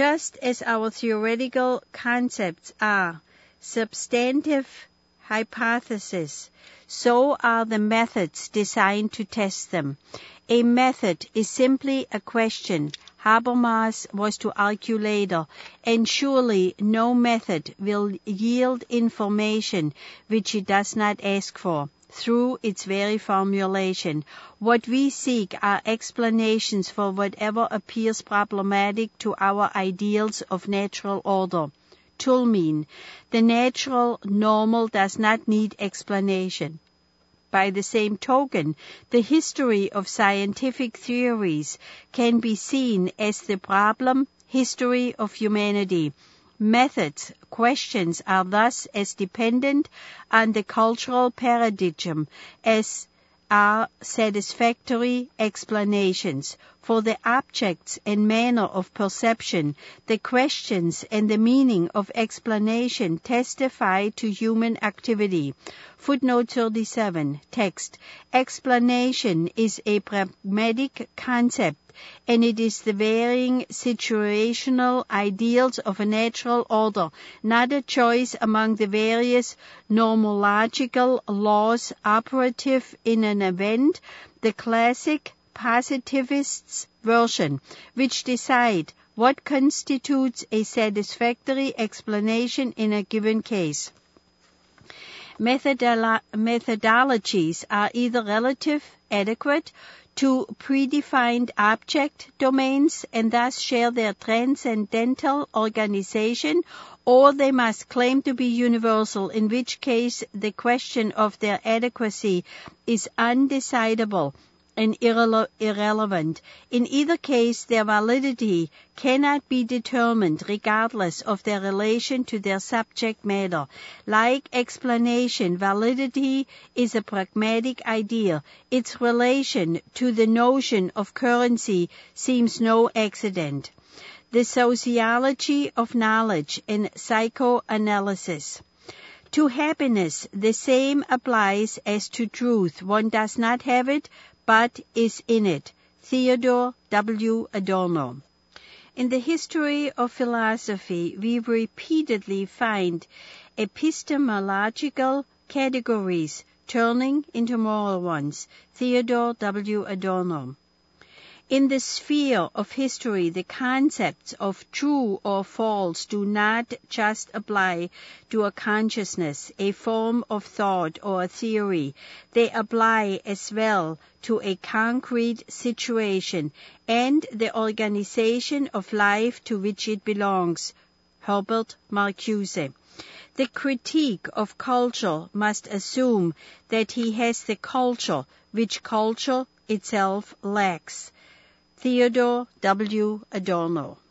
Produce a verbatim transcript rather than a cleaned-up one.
Just as our theoretical concepts are substantive hypotheses, so are the methods designed to test them. A method is simply a question. Habermas was to argue later, and surely no method will yield information which it does not ask for. Through its very formulation, what we seek are explanations for whatever appears problematic to our ideals of natural order. Toulmin, the natural normal does not need explanation. By the same token, the history of scientific theories can be seen as the problem history of humanity. Methods, questions are thus as dependent on the cultural paradigm as are satisfactory explanations. For the objects and manner of perception, the questions and the meaning of explanation testify to human activity. Footnote thirty-seven, text. Explanation is a pragmatic concept, and it is the varying situational ideals of a natural order, not a choice among the various nomological laws operative in an event, the classic positivists' version, which decide what constitutes a satisfactory explanation in a given case. Methodolo- methodologies are either relative, adequate to predefined object domains and thus share their transcendental organization, or they must claim to be universal, in which case the question of their adequacy is undecidable and irrele- irrelevant. In either case, their validity cannot be determined regardless of their relation to their subject matter. Like explanation, validity is a pragmatic idea. Its relation to the notion of currency seems no accident. The sociology of knowledge and psychoanalysis. To happiness, the same applies as to truth. One does not have it, but is in it. Theodore W. Adorno. In the history of philosophy, we repeatedly find epistemological categories turning into moral ones. Theodore W. Adorno. In the sphere of history, the concepts of true or false do not just apply to a consciousness, a form of thought, or a theory. They apply as well to a concrete situation and the organization of life to which it belongs. Herbert Marcuse. The critique of culture must assume that he has the culture which culture itself lacks. Theodore W. Adorno.